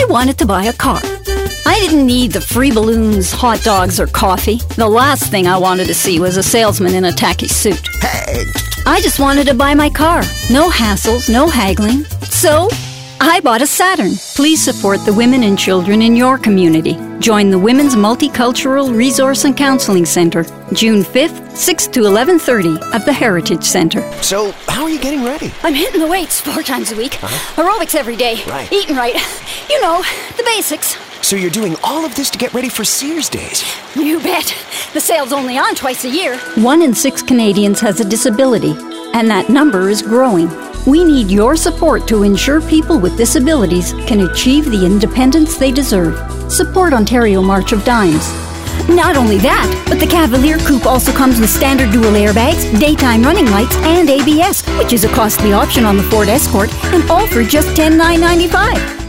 wanted to buy a car. I didn't need the free balloons, hot dogs, or coffee. The last thing I wanted to see was a salesman in a tacky suit. Hey! I just wanted to buy my car. No hassles, no haggling. So, I bought a Saturn. Please support the women and children in your community. Join the Women's Multicultural Resource and Counseling Center, June 5th, 6 to 11:30 at the Heritage Center. So, how are you getting ready? I'm hitting the weights 4 times a week. Aerobics every day. Right. Eating right. You know, the basics. So you're doing all of this to get ready for Sears Days? You bet. The sale's only on twice a year. 1 in 6 Canadians has a disability, and that number is growing. We need your support to ensure people with disabilities can achieve the independence they deserve. Support Ontario March of Dimes. Not only that, but the Cavalier Coupe also comes with standard dual airbags, daytime running lights, and ABS, which is a costly option on the Ford Escort, and all for just $10,995.